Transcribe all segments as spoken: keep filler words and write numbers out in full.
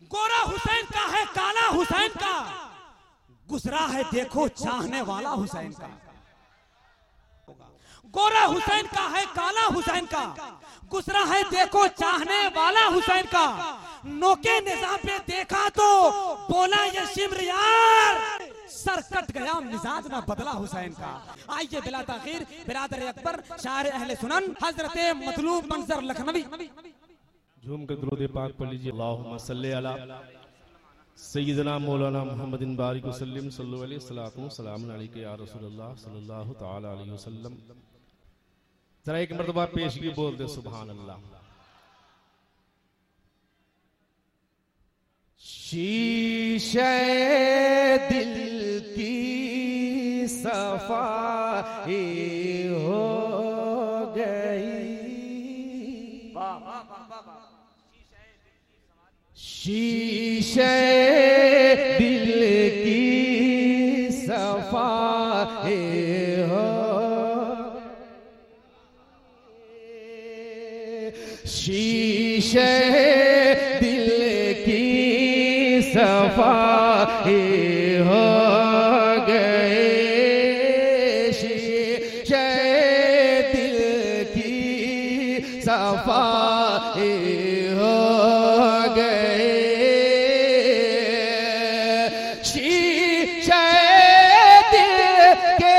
गोरा हुसैन का है काला हुसैन का, गुजरा है देखो चाहने वाला हुसैन का। गोरा हुसैन का है काला हुसैन का, गुजरा है देखो चाहने वाला हुसैन का। नोके निजाम पे देखा तो बोला ये शिमर यार, सर कट गया मिजाज ना बदला हुसैन का। आइए बिला ताखीर बिरादर अकबर शायर अहले सुनन हजरत मतलूब मंजर लखनवी झूम कर दुरूद पाक पढ़ लीजिए। अल्लाहुम्मा सल्ली अला सय्यिदना मौलाना मुहम्मदिन बारिक वसल्लम सल्लल्लाहु अलैहि वसल्लम सलाम अलैका या रसूलल्लाह सल्लल्लाहु तआला अलैहि वसल्लम। जरा एक मर्तबा पेशगी बोल दे सुभान अल्लाह। शीशे दिल की सफाई हो गई, शीशे दिल की सफाई हो, शीशे दिल की सफाई हो गए, शीशे दिल की सफाई हो गए, शीशे दिल के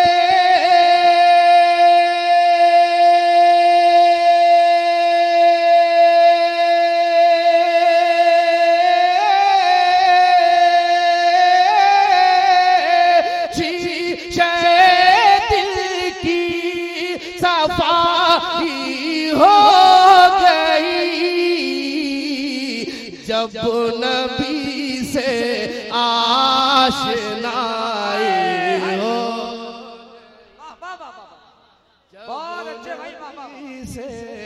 जब नबी से आशनाई हो, जब नबी से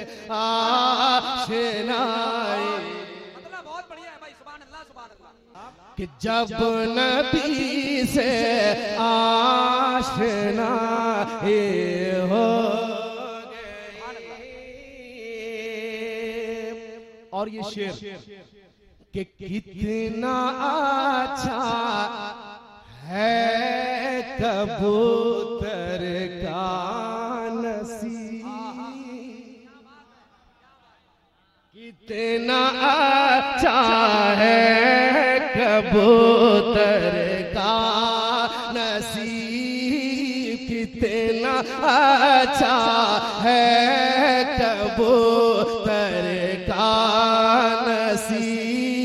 आशनाई, मतलब बहुत बढ़िया है भाई, सुभान अल्लाह सुभान अल्लाह। कि जब नबी से आशनाई हो और ये शेर कि कितना अच्छा है कबूतर का नसीब, कितना अच्छा है कबूतर का नसीब, कितना अच्छा है कबूतर का नसीब,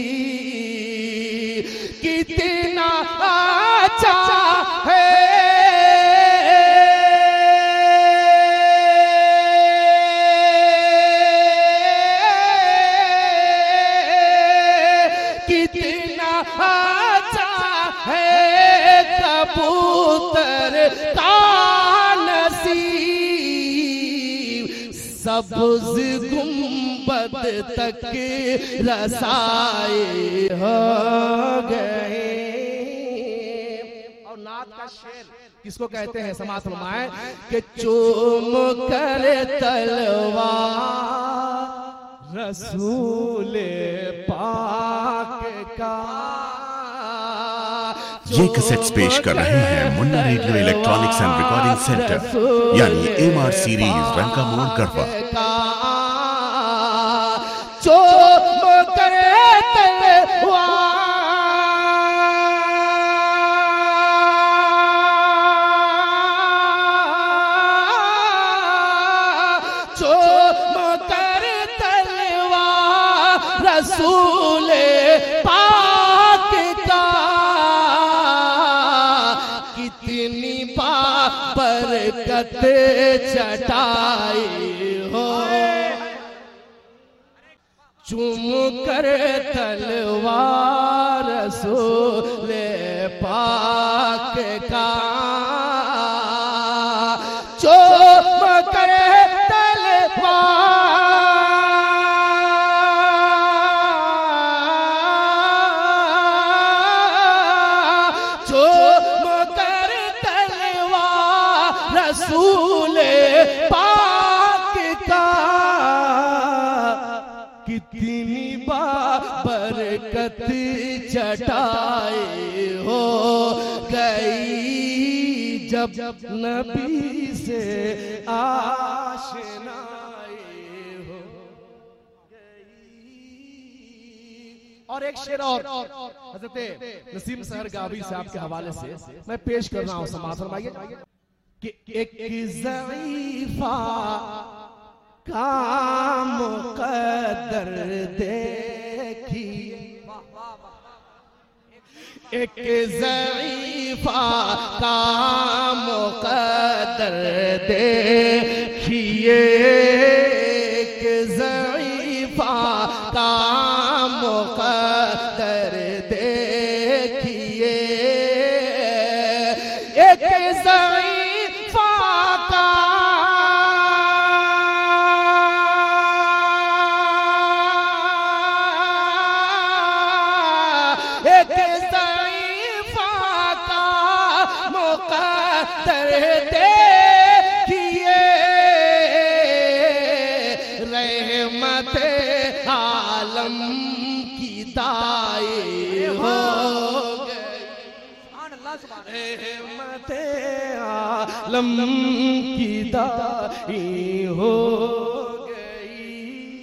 कितना अच्छा है कितना अच्छा है कबूतर का नसीब, सब्ज़ गुंबद तक रसाई हो गए। और नात का शेर किसको कहते हैं समाज फरमाए कि चूम कर तलवार रसूल पाक का। ये कैसेट्स पेश कर रहे हैं Munna radio electronics and recording centre यानी M R series Ranka Mor Garhwa. चूम कर तलवार रसूल पाक का, कितनी बरकत चटाई हो, चूम कर तलवार रसूल पाक का, चूम कर रसूल पाक का, कितनी बार बरकत चटाए हो गई जब नबी से आशनाए हो गई। और एक शेर और हज़रत नसीम सहर गावी साहब के हवाले से मैं पेश कर रहा हूं, समाअत फरमाइए कि एक ज़ईफ़ा का मुक़द्दर देखी, एक ज़ईफ़ा का मुक़द्दर देखिए, एक ज़ईफ़ा का मुक़द्दर देखिए, एक ज़ईफ़ा का एक ज़ईफ़ा का मुक़द्दर देखिए, रहमते आलम की दाई हो गई, रहमते आलम की दाई हो गई।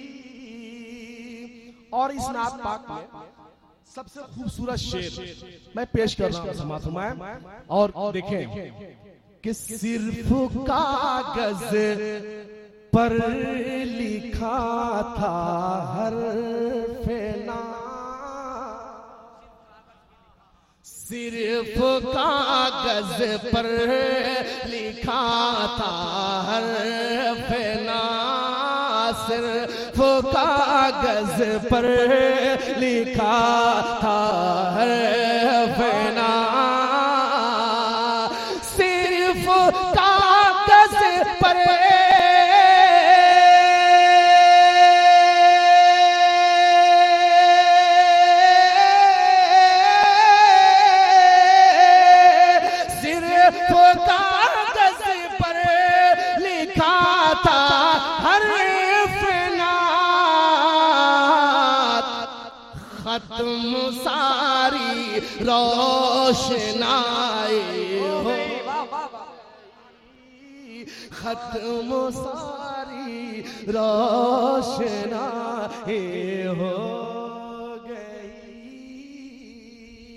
और इस नात पाक में सबसे खूबसूरत शेर मैं पेश कर रहा हूं, समाअत फरमाएं और देखें कि सिर्फ कागज पर लिखा था हर्फ़े ना, सिर्फ कागज पर लिखा था हर्फ़े ना, सिर्फ कागज पर लिखा था हर्फ़े ना, सिर्फ कागज पर सिर्फ कागज पर लिखा था हर्फ़े ना, खत्म सारी रोशनाई हो, खत्म सारी रोशनाई हो